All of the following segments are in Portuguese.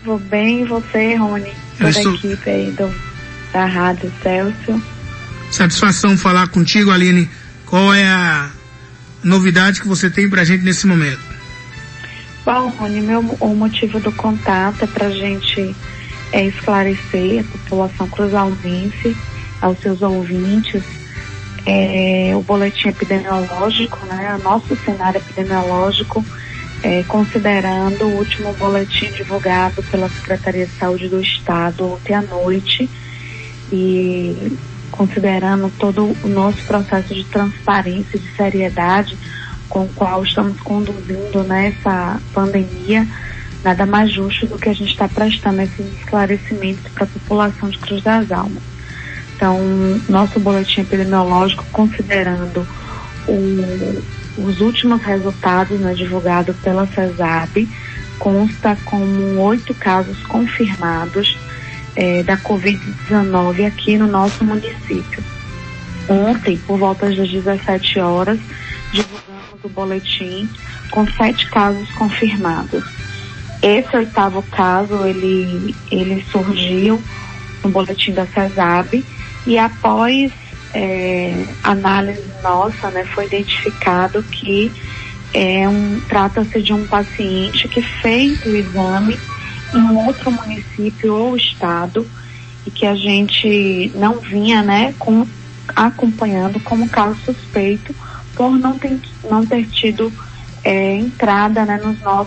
Vou bem, e você, Rony? Toda a equipe aí da Rádio Celso. Satisfação falar contigo, Aline. Qual é a novidade que você tem pra gente nesse momento? Bom, Rony, o motivo do contato é pra gente esclarecer a população cruzalmense, aos seus ouvintes, o boletim epidemiológico, né, o nosso cenário epidemiológico, considerando o último boletim divulgado pela Secretaria de Saúde do Estado ontem à noite e considerando todo o nosso processo de transparência e de seriedade com o qual estamos conduzindo nessa pandemia, nada mais justo do que a gente está prestando esses esclarecimentos para a população de Cruz das Almas. Então, nosso boletim epidemiológico, considerando os últimos resultados, né, divulgados pela CESAB, consta com 8 casos confirmados da Covid-19 aqui no nosso município. Ontem, por volta das 17 horas, divulgamos o boletim com 7 casos confirmados. Esse 8º caso, ele surgiu no boletim da CESAB e após análise nossa, né, foi identificado que trata-se de um paciente que fez o exame em um outro município ou estado e que a gente não vinha, né, acompanhando como caso suspeito por não ter tido entrada, né,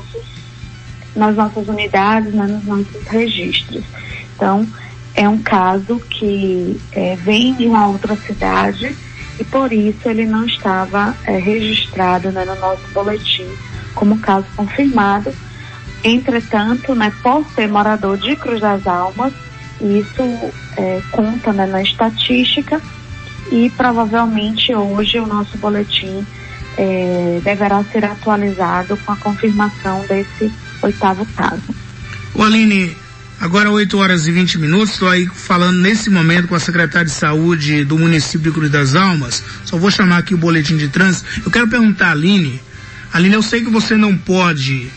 nas nossas unidades, né, nos nossos registros. Então, é um caso que vem de uma outra cidade e por isso ele não estava registrado, né, no nosso boletim como caso confirmado. Entretanto, né, por ser morador de Cruz das Almas, isso conta, né, na estatística e provavelmente hoje o nosso boletim deverá ser atualizado com a confirmação desse 8º caso. Aline, agora 8 horas e 20 minutos, estou aí falando nesse momento com a secretária de saúde do município de Cruz das Almas, só vou chamar aqui o boletim de trânsito. Eu quero perguntar a Aline, eu sei que você não pode,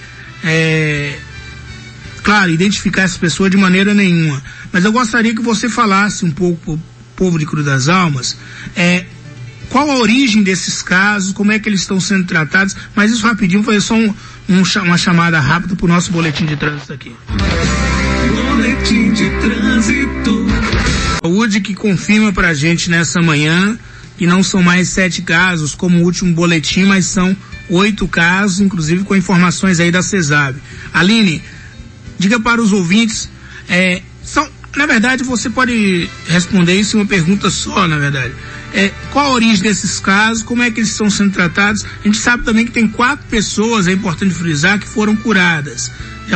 claro, identificar essa pessoa de maneira nenhuma, mas eu gostaria que você falasse um pouco para o povo de Cruz das Almas, qual a origem desses casos, como é que eles estão sendo tratados, mas isso rapidinho, foi só uma chamada rápida para o nosso boletim de trânsito aqui. Boletim de trânsito. Saúde que confirma pra gente nessa manhã que não são mais 7 casos como o último boletim, mas são 8 casos, inclusive com informações aí da CESAB. Aline, diga para os ouvintes, na verdade você pode responder isso em uma pergunta só, na verdade. Qual a origem desses casos, como é que eles estão sendo tratados? A gente sabe também que tem 4 pessoas, é importante frisar, que foram curadas.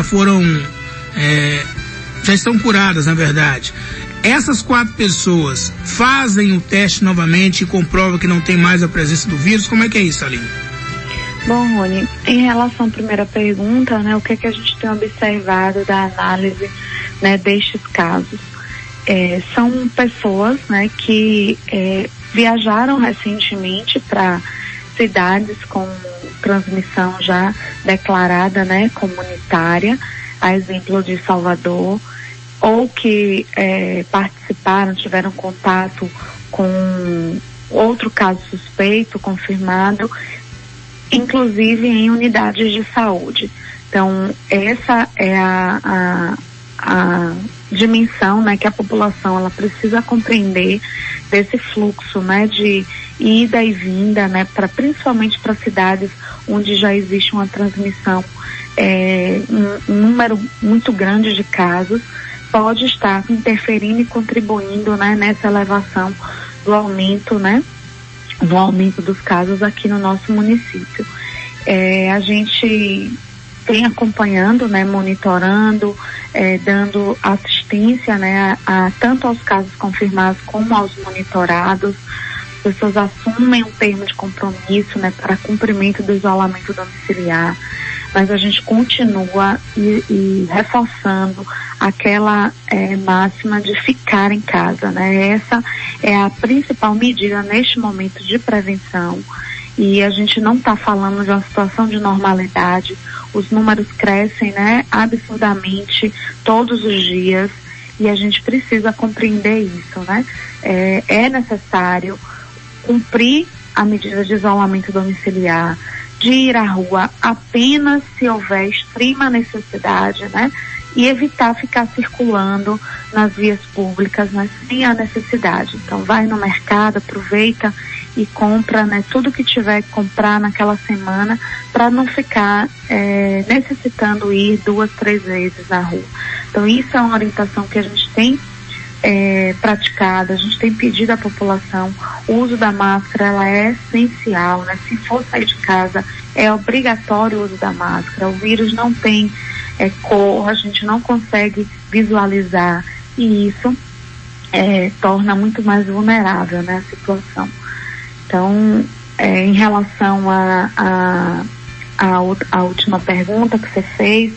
Já estão curadas, na verdade. Essas 4 pessoas fazem o teste novamente e comprovam que não tem mais a presença do vírus? Como é que é isso, Aline? Bom, Rony, em relação à primeira pergunta, né, o que é que a gente tem observado da análise, né, destes casos? São pessoas, né, que viajaram recentemente para cidades com transmissão já declarada, né, comunitária, a exemplo de Salvador, ou que participaram, tiveram contato com outro caso suspeito, confirmado, inclusive em unidades de saúde. Então, essa é a dimensão, né, que a população ela precisa compreender desse fluxo, né, de ida e vinda, né, principalmente para cidades onde já existe uma transmissão, um número muito grande de casos, pode estar interferindo e contribuindo, né, nessa elevação do aumento, né, do aumento dos casos aqui no nosso município. A gente tem acompanhando, né, monitorando, dando assistência, né, tanto aos casos confirmados como aos monitorados. As pessoas assumem um termo de compromisso, né, para cumprimento do isolamento domiciliar, mas a gente continua e reforçando aquela máxima de ficar em casa, né? Essa é a principal medida neste momento de prevenção e a gente não está falando de uma situação de normalidade. Os números crescem, né, absurdamente todos os dias, e a gente precisa compreender isso, né? É necessário cumprir a medida de isolamento domiciliar, de ir à rua apenas se houver extrema necessidade, né? E evitar ficar circulando nas vias públicas, né, sem a necessidade. Então vai no mercado, aproveita e compra, né, tudo que tiver que comprar naquela semana, para não ficar necessitando ir 2, 3 vezes na rua. Então isso é uma orientação que a gente tem praticado, a gente tem pedido à população. O uso da máscara, ela é essencial, né? Se for sair de casa, é obrigatório o uso da máscara. O vírus não tem cor, a gente não consegue visualizar, e isso torna muito mais vulnerável, né, a situação. Então, em relação à última pergunta que você fez,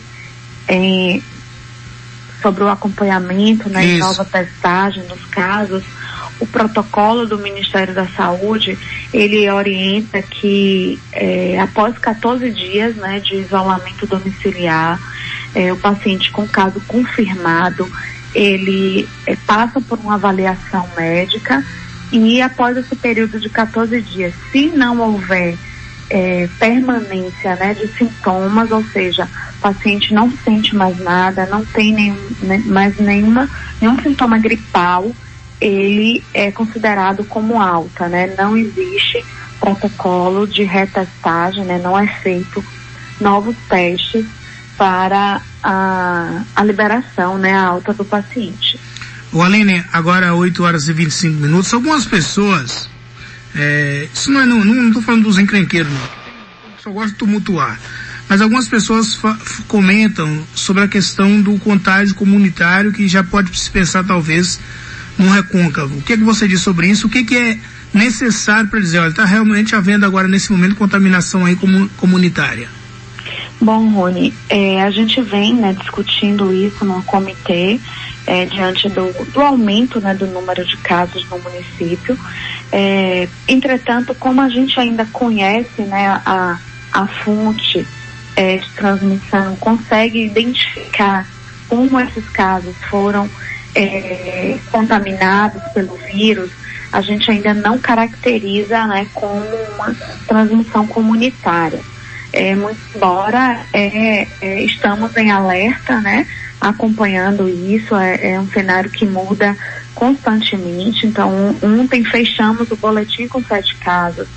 sobre o acompanhamento, né, e nova testagem dos casos, o protocolo do Ministério da Saúde, ele orienta que após 14 dias, né, de isolamento domiciliar, o paciente com caso confirmado, ele passa por uma avaliação médica, e após esse período de 14 dias, se não houver permanência, né, de sintomas, ou seja, o paciente não sente mais nada, não tem nenhum sintoma gripal, ele é considerado como alta, né? Não existe protocolo de retestagem, né? Não é feito novos testes para a liberação, né, a alta do paciente. O Aline, agora 8h25, algumas pessoas, isso não estou falando dos encrenqueiros, não, só gosto de tumultuar, mas algumas pessoas comentam sobre a questão do contágio comunitário, que já pode se pensar talvez num recôncavo. O que é que você diz sobre isso? O que é necessário para dizer, olha, está realmente havendo agora nesse momento contaminação aí comunitária? Bom, Rony, a gente vem, né, discutindo isso no comitê, diante do aumento, né, do número de casos no município. Entretanto, como a gente ainda conhece, né, a fonte de transmissão, consegue identificar como esses casos foram contaminados pelo vírus, a gente ainda não caracteriza, né, como uma transmissão comunitária. Muito embora estamos em alerta, né, acompanhando isso, é um cenário que muda constantemente. Então, ontem fechamos o boletim com 7 casos.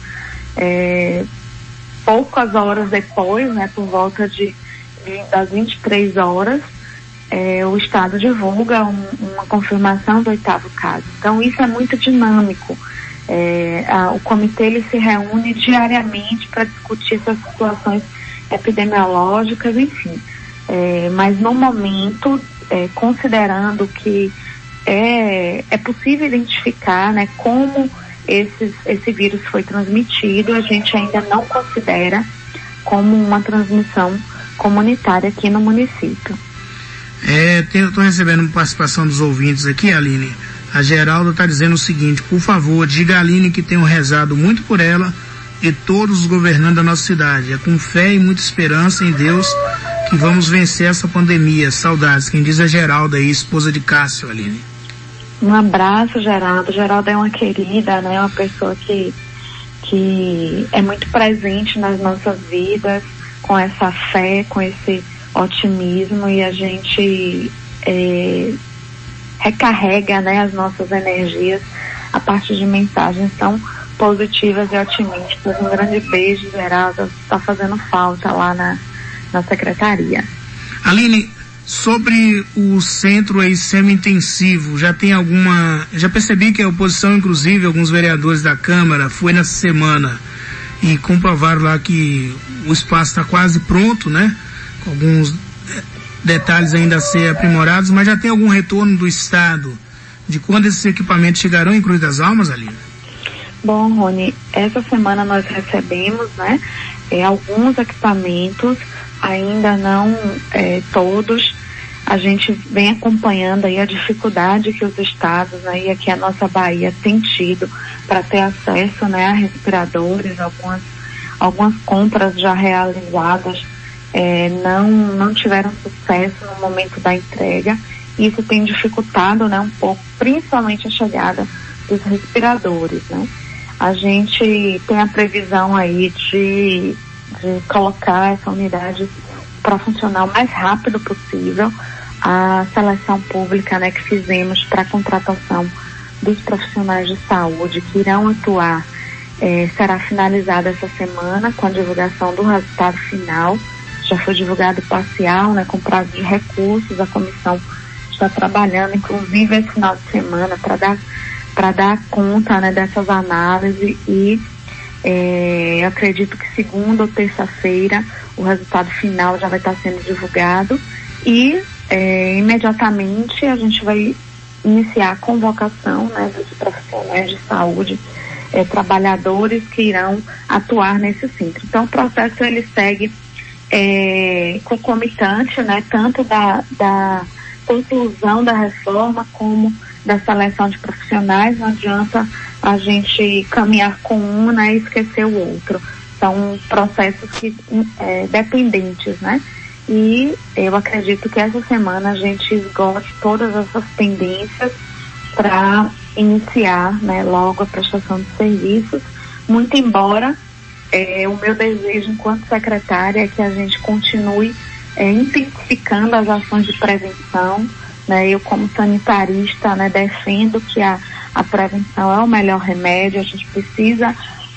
Poucas horas depois, né, por volta das 23 horas, o Estado divulga uma confirmação do 8º caso. Então, isso é muito dinâmico. O comitê ele se reúne diariamente para discutir essas situações epidemiológicas, enfim. Mas no momento, considerando que é possível identificar, né, como esse vírus foi transmitido, a gente ainda não considera como uma transmissão comunitária aqui no município. Estou recebendo uma participação dos ouvintes aqui, Aline. A Geralda está dizendo o seguinte: por favor, diga a Aline que tenho rezado muito por ela e todos os governantes da nossa cidade. É com fé e muita esperança em Deus que vamos vencer essa pandemia. Saudades. Quem diz é Geralda aí, esposa de Cássio, Aline. Um abraço, Geralda. Geralda é uma querida, né? Uma pessoa que é muito presente nas nossas vidas, com essa fé, com esse otimismo, e a gente recarrega, né, as nossas energias a partir de mensagens tão positivas e otimistas. Um grande beijo, Geralda, está fazendo falta lá na secretaria. Aline, sobre o centro aí semi-intensivo, já percebi que a oposição, inclusive alguns vereadores da Câmara, foi nessa semana e comprovaram lá que o espaço está quase pronto, né, com alguns detalhes ainda a ser aprimorados, mas já tem algum retorno do Estado de quando esses equipamentos chegarão em Cruz das Almas, Aline? Bom, Rony, essa semana nós recebemos, né, alguns equipamentos, ainda não todos. A gente vem acompanhando aí a dificuldade que os estados, né, e aqui a nossa Bahia tem tido para ter acesso, né, a respiradores. Algumas compras já realizadas não tiveram sucesso no momento da entrega. Isso tem dificultado, né, um pouco, principalmente a chegada dos respiradores, né? A gente tem a previsão aí de colocar essa unidade para funcionar o mais rápido possível. A seleção pública, né, que fizemos para a contratação dos profissionais de saúde que irão atuar será finalizada essa semana com a divulgação do resultado final. Já foi divulgado parcial, né, com prazo de recursos. A comissão está trabalhando, inclusive, esse final de semana para dar conta, né, dessas análises e acredito que segunda ou terça-feira o resultado final já vai estar sendo divulgado e imediatamente a gente vai iniciar a convocação, né, dos profissionais de saúde, trabalhadores que irão atuar nesse centro. Então o processo ele segue concomitante, né, tanto da conclusão da reforma como da seleção de profissionais. Não adianta a gente caminhar com um, né, e esquecer o outro. São processos que dependentes, né? E eu acredito que essa semana a gente esgote todas essas pendências para iniciar, né, logo a prestação de serviços. Muito embora o meu desejo enquanto secretária é que a gente continue intensificando as ações de prevenção, né? Eu como sanitarista, né, defendo que a prevenção é o melhor remédio. A gente precisa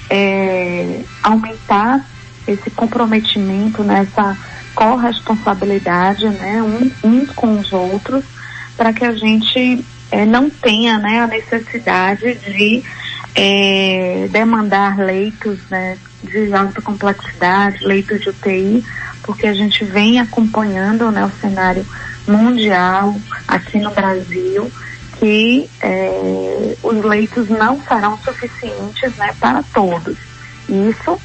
aumentar esse comprometimento, nessa corresponsabilidade, né, uns com os outros, para que a gente não tenha, né, a necessidade de demandar leitos, né, de alta complexidade, leitos de UTI, porque a gente vem acompanhando, né, o cenário mundial aqui no Brasil, que os leitos não serão suficientes, né, para todos. Isso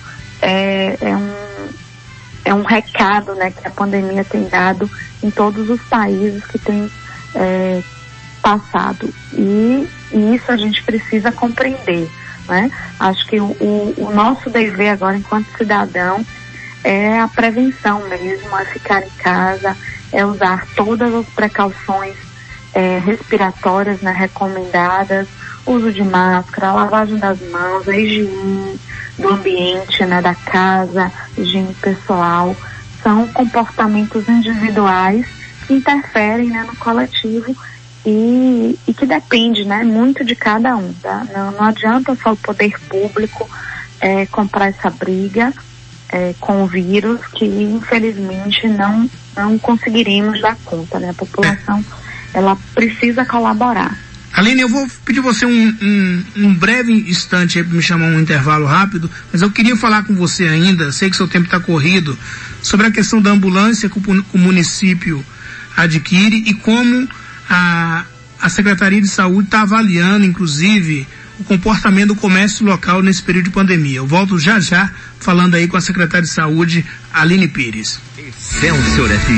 é um recado, né, que a pandemia tem dado em todos os países que tem passado. E isso a gente precisa compreender, né? Acho que o nosso dever agora, enquanto cidadão, é a prevenção mesmo, é ficar em casa, é usar todas as precauções respiratórias, né, recomendadas, uso de máscara, a lavagem das mãos, a higiene do ambiente, né, da casa, higiene pessoal. São comportamentos individuais que interferem, né, no coletivo e que depende, né, muito de cada um, tá? Não adianta só o poder público comprar essa briga com o vírus, que infelizmente não conseguiremos dar conta, né? A população ela precisa colaborar. Aline, eu vou pedir você um breve instante aí para me chamar um intervalo rápido, mas eu queria falar com você ainda, sei que seu tempo está corrido, sobre a questão da ambulância que o município adquire e como a Secretaria de Saúde está avaliando, inclusive, o comportamento do comércio local nesse período de pandemia. Eu volto já falando aí com a Secretária de Saúde, Aline Pires.